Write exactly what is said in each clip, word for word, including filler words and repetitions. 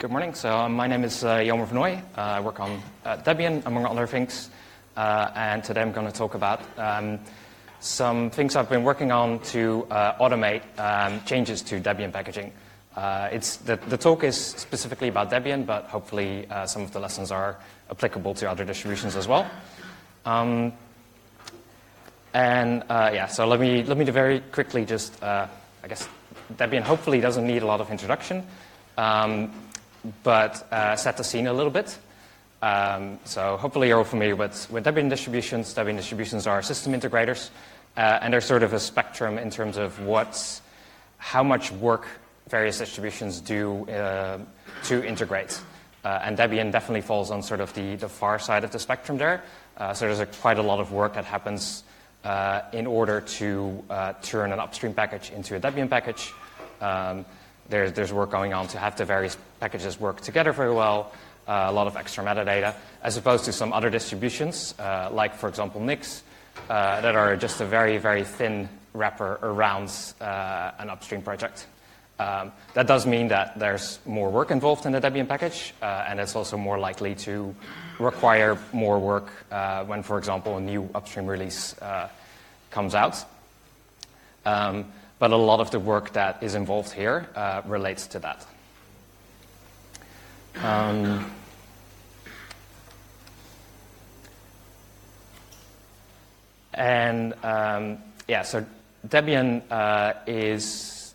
Good morning. So um, my name is uh, Jelmer van Nooy. Uh, I work on uh, Debian, among other things. Uh, and today I'm going to talk about um, some things I've been working on to uh, automate um, changes to Debian packaging. Uh, it's the, the talk is specifically about Debian, but hopefully uh, some of the lessons are applicable to other distributions as well. Um, and uh, yeah, so let me let me very quickly just, uh, I guess, Debian hopefully doesn't need a lot of introduction. Um, but uh, set the scene a little bit. Um, so hopefully you're all familiar with, with Debian distributions. Debian distributions are system integrators, uh, and there's sort of a spectrum in terms of what's, how much work various distributions do uh, to integrate. Uh, and Debian definitely falls on sort of the, the far side of the spectrum there. Uh, so there's a, quite a lot of work that happens uh, in order to uh, turn an upstream package into a Debian package. Um, There's, there's work going on to have the various packages work together very well, uh, a lot of extra metadata, as opposed to some other distributions, uh, like, for example, Nix, uh, that are just a very, very thin wrapper around uh, an upstream project. Um, that does mean that there's more work involved in the Debian package, uh, and it's also more likely to require more work uh, when, for example, a new upstream release uh, comes out. Um, But a lot of the work that is involved here uh, relates to that. Um, and um, yeah, so Debian uh, is,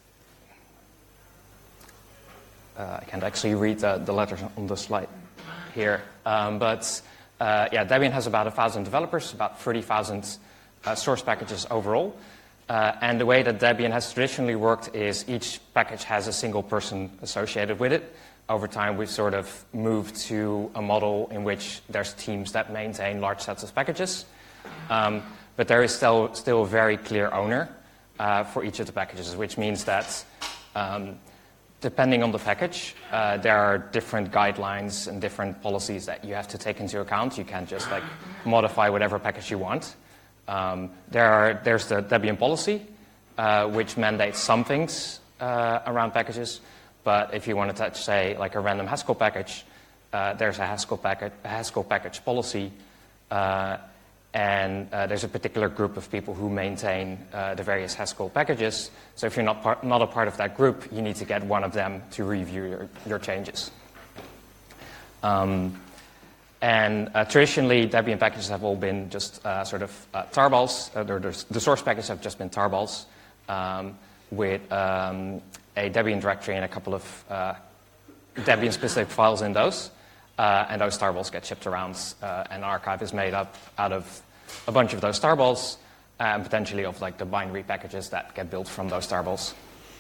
uh, I can't actually read the, the letters on the slide here, um, but uh, yeah, Debian has about one thousand developers, about thirty thousand uh, source packages overall. Uh, and the way that Debian has traditionally worked is each package has a single person associated with it. Over time, we've sort of moved to a model in which there's teams that maintain large sets of packages. Um, but there is still, still a very clear owner uh, for each of the packages, which means that um, depending on the package, uh, there are different guidelines and different policies that you have to take into account. You can't just like modify whatever package you want. Um, there are, there's the Debian policy, uh, which mandates some things uh, around packages. But if you want to touch, say, like a random Haskell package, uh, there's a Haskell, packet, a Haskell package policy. Uh, and uh, there's a particular group of people who maintain uh, the various Haskell packages. So if you're not, part, not a part of that group, you need to get one of them to review your, your changes. Um, And uh, traditionally, Debian packages have all been just uh, sort of uh, tarballs. Uh, the source packages have just been tarballs um, with um, a Debian directory and a couple of uh, Debian-specific files in those. Uh, and those tarballs get shipped around. Uh, an archive is made up out of a bunch of those tarballs and potentially of like the binary packages that get built from those tarballs.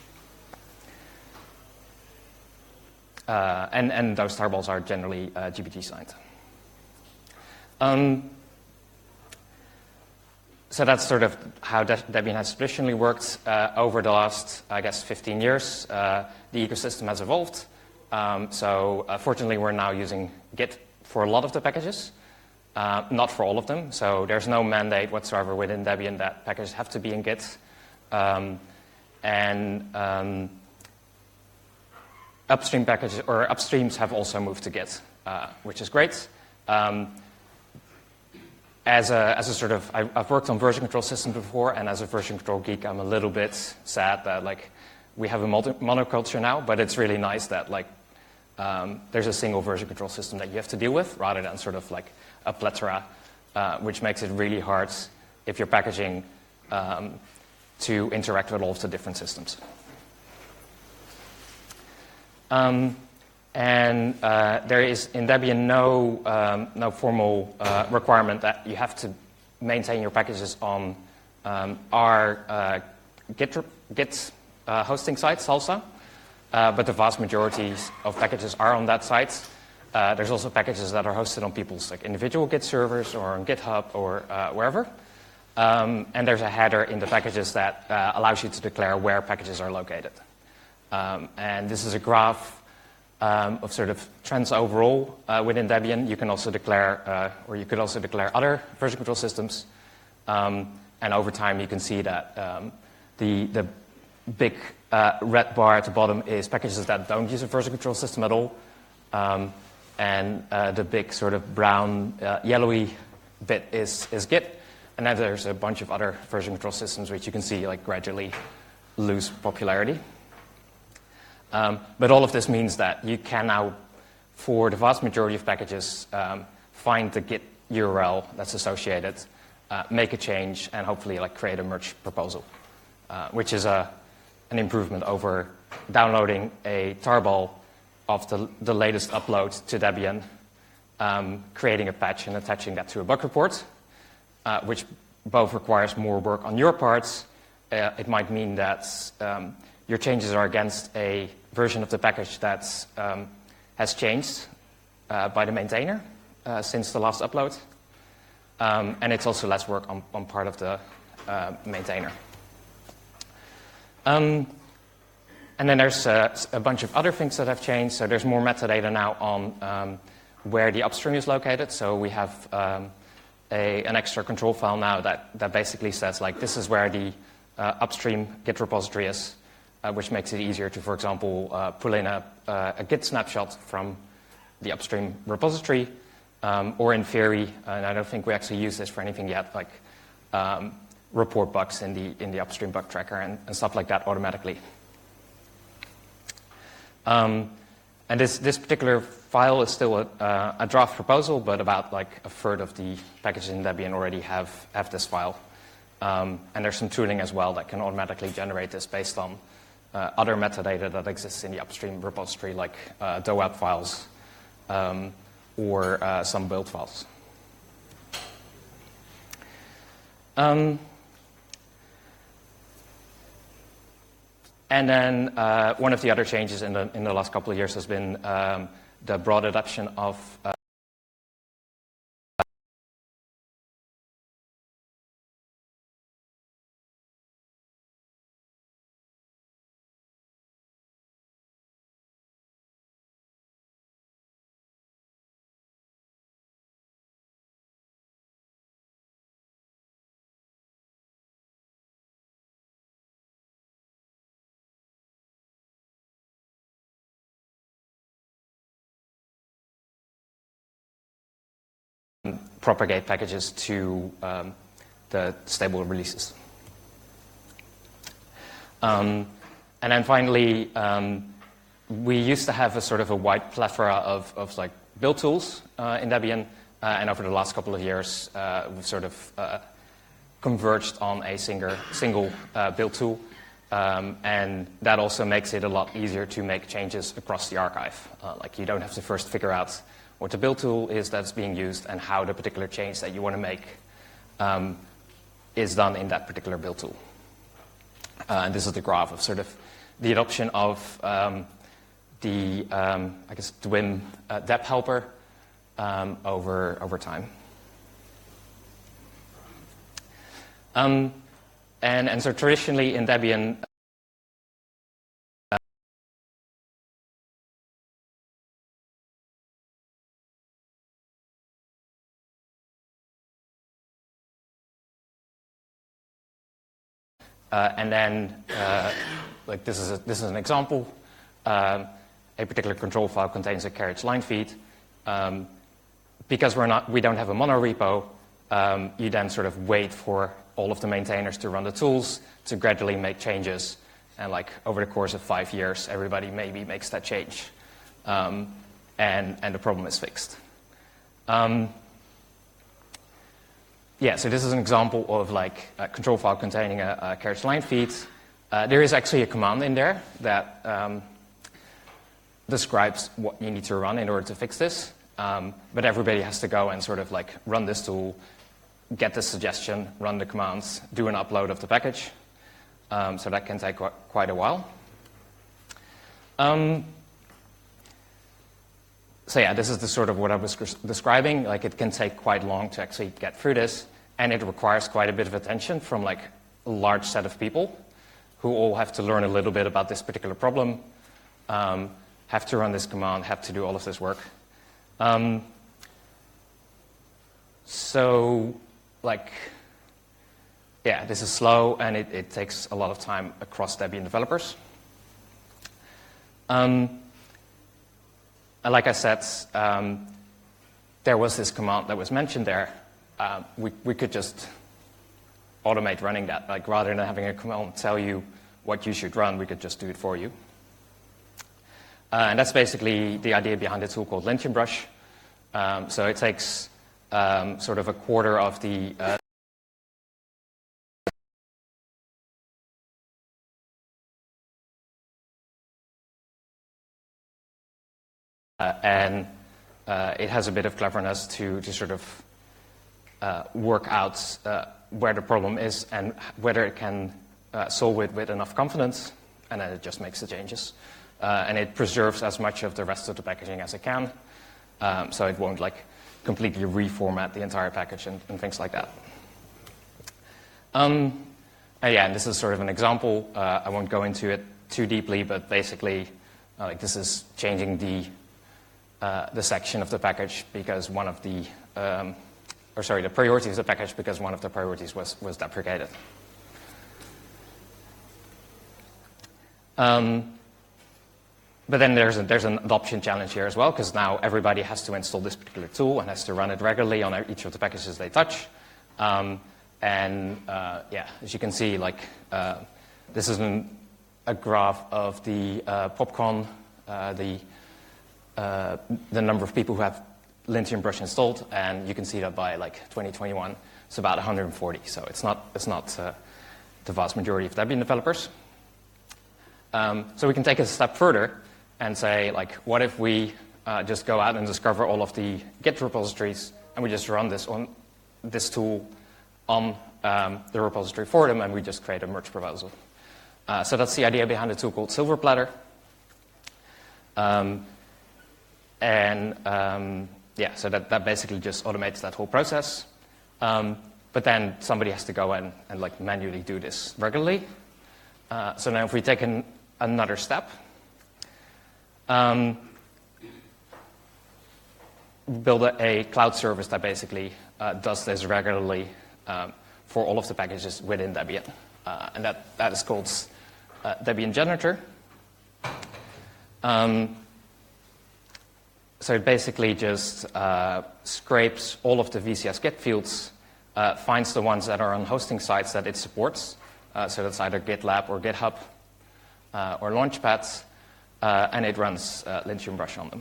Uh, and, and those tarballs are generally uh, G B T signed. Um, so that's sort of how De Debian has traditionally worked uh, over the last, I guess, fifteen years. Uh, the ecosystem has evolved. Um, so uh, fortunately, we're now using Git for a lot of the packages, uh, not for all of them. So there's no mandate whatsoever within Debian that packages have to be in Git. Um, and um, upstream packages or upstreams have also moved to Git, uh, which is great. Um, As a, as a sort of, I've worked on version control systems before, and as a version control geek, I'm a little bit sad that like we have a monoculture now, but it's really nice that like um, there's a single version control system that you have to deal with, rather than sort of like a plethora, uh, which makes it really hard if you're packaging um, to interact with all of the different systems. Um, And uh, there is in Debian no, um, no formal uh, requirement that you have to maintain your packages on um, our uh, Git, Git uh, hosting site, Salsa. Uh, but the vast majority of packages are on that site. Uh, there's also packages that are hosted on people's like individual Git servers or on GitHub or uh, wherever. Um, and there's a header in the packages that uh, allows you to declare where packages are located. Um, and this is a graph Um, of sort of trends overall uh, within Debian. You can also declare, uh, or you could also declare other version control systems. Um, and over time, you can see that um, the, the big uh, red bar at the bottom is packages that don't use a version control system at all. Um, and uh, the big sort of brown, uh, yellowy bit is, is Git. And then there's a bunch of other version control systems which you can see like gradually lose popularity. Um, but all of this means that you can now, for the vast majority of packages, um, find the Git U R L that's associated, uh, make a change, and hopefully like create a merge proposal, uh, which is a, an improvement over downloading a tarball of the, the latest upload to Debian, um, creating a patch and attaching that to a bug report, uh, which both requires more work on your part. Uh, it might mean that um, your changes are against a version of the package that um, has changed uh, by the maintainer uh, since the last upload. Um, and it's also less work on, on part of the uh, maintainer. Um, and then there's uh, a bunch of other things that have changed. So there's more metadata now on um, where the upstream is located. So we have um, a, an extra control file now that, that basically says, like, this is where the uh, upstream Git repository is, uh, which makes it easier to, for example, uh, pull in a, uh, a Git snapshot from the upstream repository, um, or in theory, and I don't think we actually use this for anything yet, like um, report bugs in the, in the upstream bug tracker and, and stuff like that automatically. Um, and this, this particular file is still a, uh, a draft proposal, but about like a third of the packages in Debian already have, have this file. Um, and there's some tooling as well that can automatically generate this based on uh, other metadata that exists in the upstream repository, like uh, D O A P files um, or uh, some build files. Um, And then uh, one of the other changes in the, in the last couple of years has been um, the broad adoption of uh, propagate packages to um, the stable releases. Um, and then finally, um, we used to have a sort of a wide plethora of, of like build tools uh, in Debian, uh, and over the last couple of years, uh, we've sort of uh, converged on a single, single uh, build tool, um, and that also makes it a lot easier to make changes across the archive. Uh, like you don't have to first figure out what the build tool is that's being used and how the particular change that you want to make um, is done in that particular build tool. Uh, and this is the graph of sort of the adoption of um, the, um, I guess, the Vim uh, deb helper um, over, over time. Um, and, and so traditionally in Debian, Uh, and then, uh, like this is a, this is an example. Um, a particular control file contains a carriage line feed. Um, because we're not, we don't have a mono repo, um, you then sort of wait for all of the maintainers to run the tools to gradually make changes. And like over the course of five years, everybody maybe makes that change, um, and and the problem is fixed. Um, Yeah, so this is an example of like a control file containing a, a carriage line feed. Uh, there is actually a command in there that um, describes what you need to run in order to fix this. Um, but everybody has to go and sort of like run this tool, get the suggestion, run the commands, do an upload of the package. Um, so that can take qu quite a while. Um, So yeah, this is the sort of what I was describing. Like it can take quite long to actually get through this, and it requires quite a bit of attention from like a large set of people who all have to learn a little bit about this particular problem, um, have to run this command, have to do all of this work. Um, so like, yeah, this is slow, and it, it takes a lot of time across Debian developers. Um, and like I said, um, there was this command that was mentioned there. Uh, we, we could just automate running that. Like rather than having a command tell you what you should run, we could just do it for you. Uh, and that's basically the idea behind a tool called Lintium Brush. Um, so it takes um, sort of a quarter of the uh, uh, and uh, it has a bit of cleverness to, to sort of uh, work out uh, where the problem is and whether it can uh, solve it with enough confidence, and then it just makes the changes. Uh, and it preserves as much of the rest of the packaging as it can, um, so it won't like completely reformat the entire package and, and things like that. Um, and yeah, and this is sort of an example. Uh, I won't go into it too deeply, but basically, uh, like this is changing the uh, the section of the package because one of the, um, or sorry, the priority of the package because one of the priorities was was deprecated. Um, But then there's, a, there's an adoption challenge here as well, because now everybody has to install this particular tool and has to run it regularly on each of the packages they touch. Um, and uh, yeah, as you can see, like uh, this is an, a graph of the uh, PopCon, uh, the uh, the number of people who have Lintium Brush installed, and you can see that by like twenty twenty-one, it's about one hundred forty. So it's not it's not uh, the vast majority of Debian developers. Um, so we can take it a step further and say, like, what if we uh, just go out and discover all of the Git repositories, and we just run this on this tool on um, the repository for them, and we just create a merge proposal. Uh, so that's the idea behind a tool called Silverplatter. Um, and um, yeah, so that, that basically just automates that whole process. Um, but then somebody has to go in and like manually do this regularly. Uh, so now if we take an, another step, um, build a, a cloud service that basically uh, does this regularly um, for all of the packages within Debian. Uh, and that, that is called uh, Debian Janitor. Um, so it basically just uh, scrapes all of the V C S Git fields, uh, finds the ones that are on hosting sites that it supports. Uh, so that's either GitLab or GitHub uh, or Launchpad, uh, and it runs uh, Lintium Brush on them.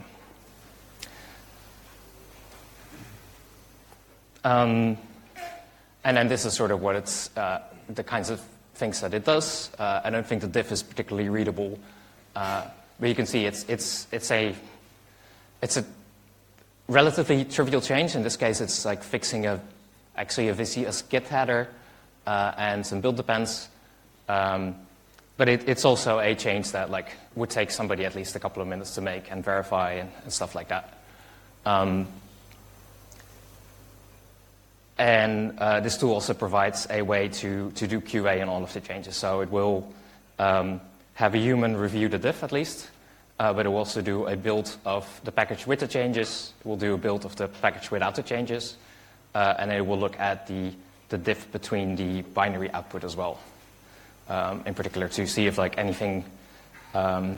Um, and then this is sort of what it's, uh, the kinds of things that it does. Uh, I don't think the diff is particularly readable, uh, but you can see it's, it's, it's, a, it's a relatively trivial change. In this case, it's like fixing a, actually a V C S Git header uh, and some build depends. Um, but it, it's also a change that like would take somebody at least a couple of minutes to make and verify and, and stuff like that. Um, And uh, this tool also provides a way to, to do Q A on all of the changes. So it will um, have a human review the diff at least, uh, but it will also do a build of the package with the changes. It will do a build of the package without the changes. Uh, and it will look at the, the diff between the binary output as well, um, in particular to see if like anything um,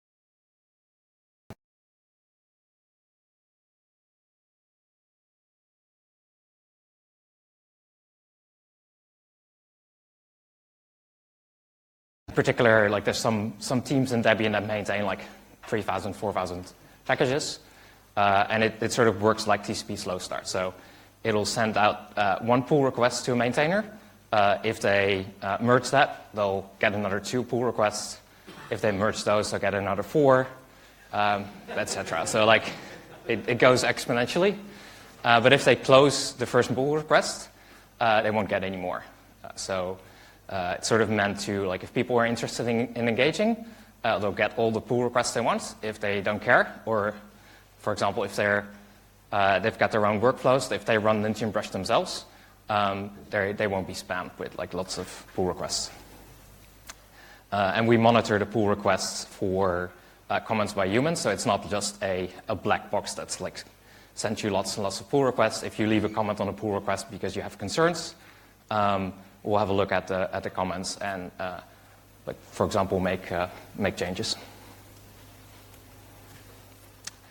in particular, like there's some, some teams in Debian that maintain like three thousand, four thousand packages, uh, and it, it sort of works like T C P slow start. So it'll send out uh, one pull request to a maintainer. Uh, if they uh, merge that, they'll get another two pull requests. If they merge those, they'll get another four, um, et cetera. So like it, it goes exponentially. Uh, but if they close the first pull request, uh, they won't get any more. Uh, so Uh, it's sort of meant to, like, if people are interested in, in engaging, uh, they'll get all the pull requests they want. If they don't care, or, for example, if they're, uh, they've got their own workflows, if they run Lintium Brush themselves, um, they won't be spammed with, like, lots of pull requests. Uh, and we monitor the pull requests for uh, comments by humans, so it's not just a, a black box that's, like, sent you lots and lots of pull requests. If you leave a comment on a pull request because you have concerns, um, we'll have a look at the, at the comments and, uh, like, for example, make, uh, make changes.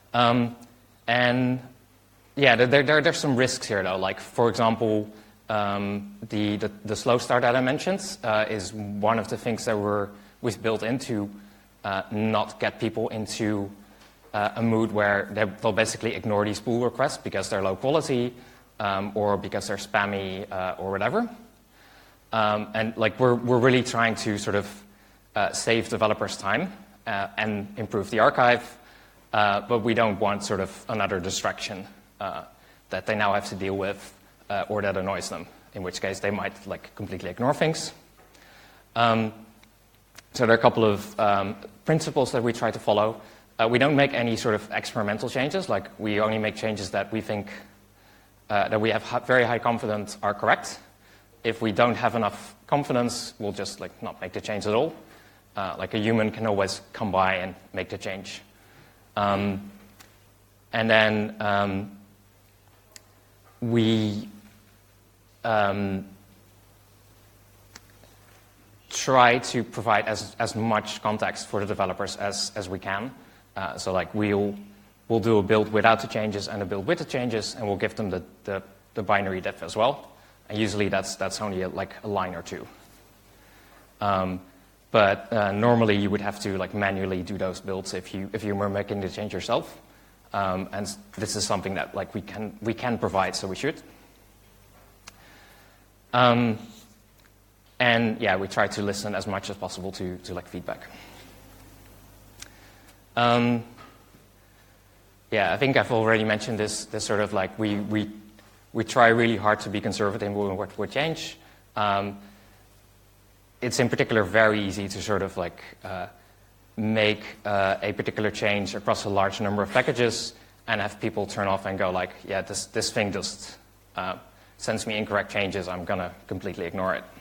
Um, and yeah, there, there, there's some risks here, though. Like, for example, um, the, the, the slow start that I mentioned uh, is one of the things that we're, we've built into uh, not get people into uh, a mood where they, they'll basically ignore these pull requests because they're low quality um, or because they're spammy uh, or whatever. Um, and like we're, we're really trying to sort of uh, save developers time uh, and improve the archive, uh, but we don't want sort of another distraction uh, that they now have to deal with uh, or that annoys them, in which case they might like completely ignore things. Um, so there are a couple of um, principles that we try to follow. Uh, we don't make any sort of experimental changes, like we only make changes that we think uh, that we have very high confidence are correct. If we don't have enough confidence, we'll just like not make the change at all. Uh, like a human can always come by and make the change. Um, and then um, we um, try to provide as, as much context for the developers as, as we can. Uh, so like we'll, we'll do a build without the changes and a build with the changes, and we'll give them the, the, the binary diff as well. And usually that's, that's only a, like a line or two. Um, but uh, normally you would have to like manually do those builds if you, if you were making the change yourself. Um, and this is something that like we can, we can provide, so we should. Um, and yeah, we try to listen as much as possible to, to like feedback. Um, yeah, I think I've already mentioned this, this sort of like we, we We try really hard to be conservative with what we change. Um, it's in particular very easy to sort of like uh, make uh, a particular change across a large number of packages and have people turn off and go like, yeah, this, this thing just uh, sends me incorrect changes. I'm going to completely ignore it.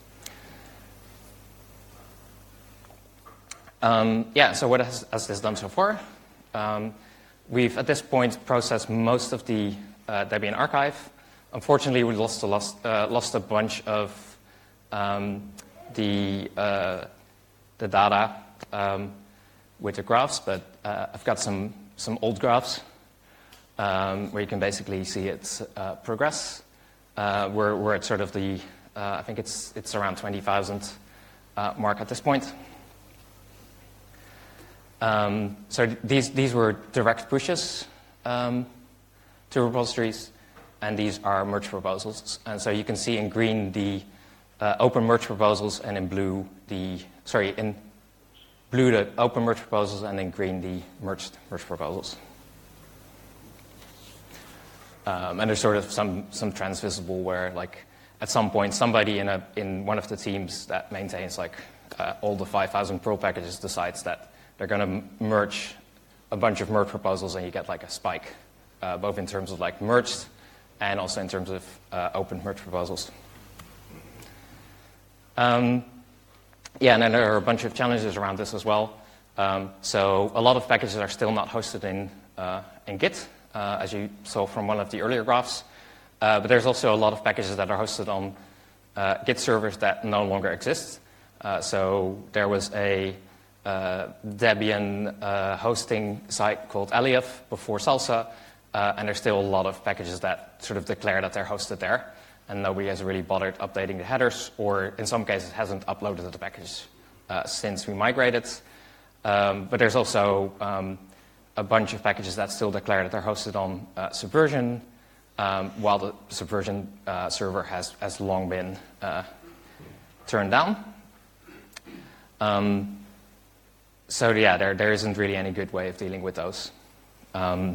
Um, yeah, so what has, has this done so far? Um, we've, at this point, processed most of the Uh, Debian archive. Unfortunately, we lost a, lost, uh, lost a bunch of um, the, uh, the data um, with the graphs, but uh, I've got some, some old graphs um, where you can basically see its uh, progress. Uh, we're, we're at sort of the, uh, I think it's, it's around twenty thousand uh, mark at this point. Um, so these, these were direct pushes um, to repositories, and these are merge proposals. And so you can see in green the uh, open merge proposals, and in blue the, sorry, in blue the open merge proposals, and in green the merged merge proposals. Um, and there's sort of some, some trends visible where like at some point somebody in, a, in one of the teams that maintains like uh, all the five thousand Perl packages decides that they're going to merge a bunch of merge proposals, and you get like a spike. Uh, both in terms of like merged and also in terms of uh, open merge proposals. Um, yeah, and then there are a bunch of challenges around this as well. Um, so a lot of packages are still not hosted in, uh, in Git, uh, as you saw from one of the earlier graphs. Uh, but there's also a lot of packages that are hosted on uh, Git servers that no longer exist. Uh, so there was a uh, Debian uh, hosting site called Alioth before Salsa. Uh, and there's still a lot of packages that sort of declare that they're hosted there, and nobody has really bothered updating the headers, or in some cases hasn't uploaded the package uh, since we migrated. Um, but there's also um, a bunch of packages that still declare that they're hosted on uh, Subversion, um, while the Subversion uh, server has, has long been uh, turned down. Um, so yeah, there, there isn't really any good way of dealing with those. Um,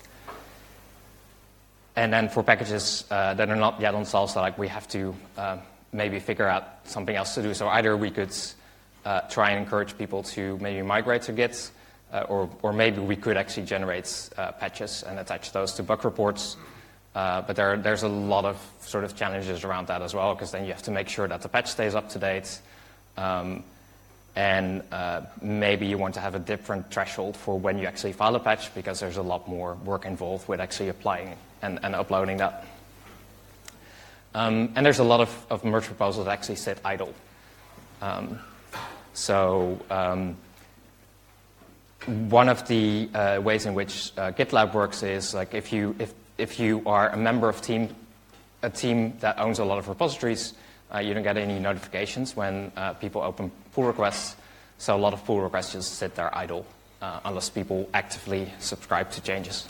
And then for packages uh, that are not yet on Salsa, like we have to uh, maybe figure out something else to do. So either we could uh, try and encourage people to maybe migrate to Git, uh, or, or maybe we could actually generate uh, patches and attach those to bug reports. Uh, but there, there's a lot of sort of challenges around that as well, because then you have to make sure that the patch stays up to date. Um, and uh, maybe you want to have a different threshold for when you actually file a patch, because there's a lot more work involved with actually applying and, and uploading that. Um, and there's a lot of, of merge proposals that actually sit idle. Um, so um, one of the uh, ways in which uh, GitLab works is like if you if if you are a member of team a team that owns a lot of repositories, uh, you don't get any notifications when uh, people open pull requests. So a lot of pull requests just sit there idle uh, unless people actively subscribe to changes.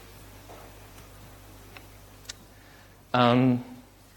Um,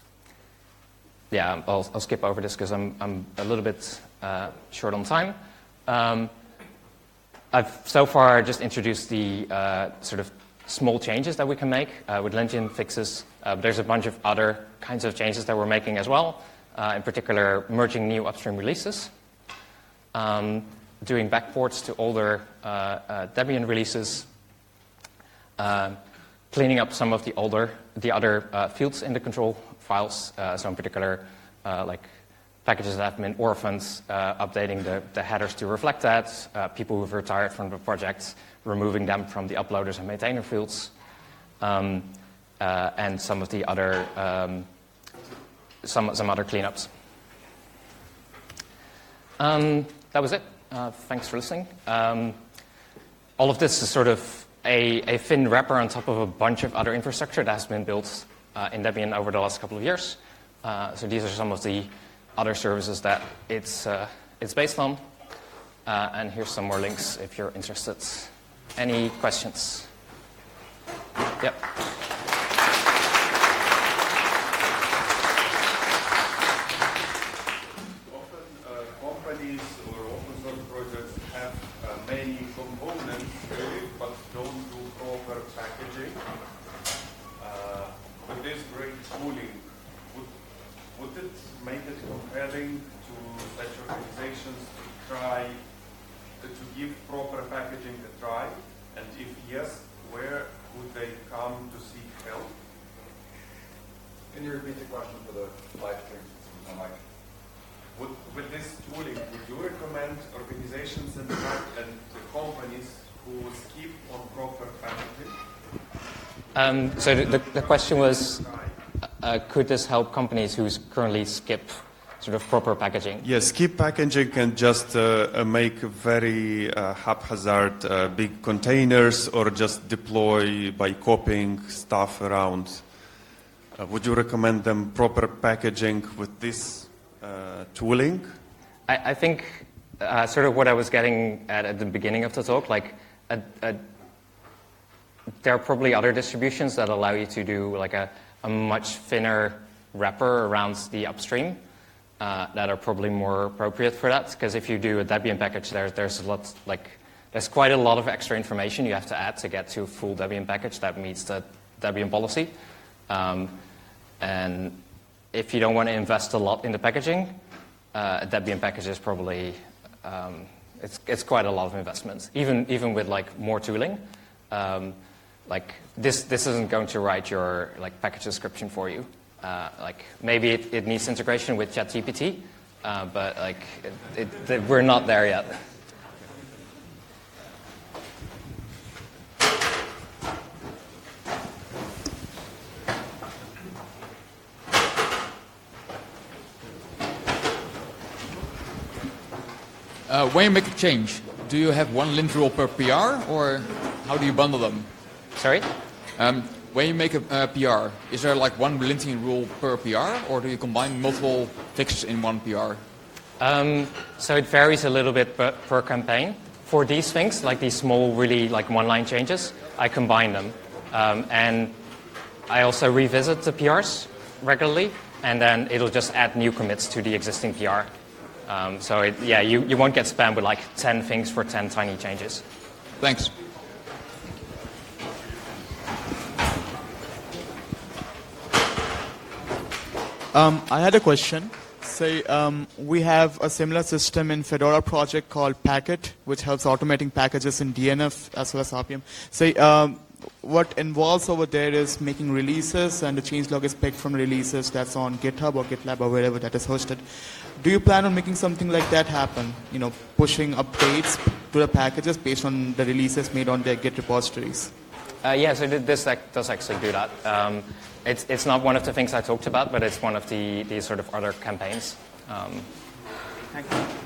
yeah, I'll, I'll skip over this because I'm I'm a little bit uh, short on time. Um, I've so far just introduced the uh, sort of small changes that we can make uh, with Lention fixes. Uh, but there's a bunch of other kinds of changes that we're making as well, uh, in particular merging new upstream releases, um, doing backports to older uh, uh, Debian releases, uh, cleaning up some of the older, the other uh, fields in the control files, uh, so in particular uh, like packages that have been orphaned, uh, updating the, the headers to reflect that, uh, people who've retired from the project, removing them from the uploaders and maintainer fields, um, uh, and some of the other um, some some other cleanups. Um, that was it. Uh, thanks for listening. Um, all of this is sort of a, a thin wrapper on top of a bunch of other infrastructure that has been built uh, in Debian over the last couple of years. Uh, so these are some of the other services that it's uh, it's based on. Uh, and here's some more links if you're interested. Any questions? Yep. Often uh, companies or open source projects have uh, many components, really, but don't do proper packaging. Uh, with this great tooling, would, would it make it compelling to such organizations to try to give proper packaging a try? And if yes, where would they come to seek help? Can you repeat the question for the live stream? I'm like, Would, with this tooling, would you recommend organizations and, and the companies who skip on proper packaging? Um, so the, the question was, uh, could this help companies who currently skip sort of proper packaging? Yes, skip packaging can just uh, uh, make very uh, haphazard uh, big containers or just deploy by copying stuff around. Uh, would you recommend them proper packaging with this uh, tooling? I, I think uh, sort of what I was getting at at the beginning of the talk, like a, a, there are probably other distributions that allow you to do like a, a much thinner wrapper around the upstream. Uh, that are probably more appropriate for that, because if you do a Debian package, there, there's a lot, like, there's quite a lot of extra information you have to add to get to a full Debian package that meets the Debian policy. Um, and if you don't want to invest a lot in the packaging, uh, a Debian package is probably um, it's it's quite a lot of investment, even even with like more tooling. Um, like this this isn't going to write your like package description for you. Uh, like maybe it, it needs integration with ChatGPT, uh, but like it, it, it, we're not there yet. Uh, when you make a change, do you have one lint rule per P R, or how do you bundle them? Sorry? Um, When you make a uh, P R, is there like one linting rule per P R, or do you combine multiple fixes in one P R? Um, so it varies a little bit per, per campaign. For these things, like these small, really like one-line changes, I combine them. Um, and I also revisit the P Rs regularly, and then it'll just add new commits to the existing P R. Um, so it, yeah, you, you won't get spammed with like ten things for ten tiny changes. Thanks. Um, I had a question. Say um, we have a similar system in Fedora project called Packet, which helps automating packages in D N F as well as R P M. Say um, what involves over there is making releases, and the changelog is picked from releases that's on GitHub or GitLab or wherever that is hosted. Do you plan on making something like that happen? You know, pushing updates to the packages based on the releases made on their Git repositories? Uh, yeah, so this does actually do that. Um, it's, it's not one of the things I talked about, but it's one of the, the sort of other campaigns. Um, Thank you.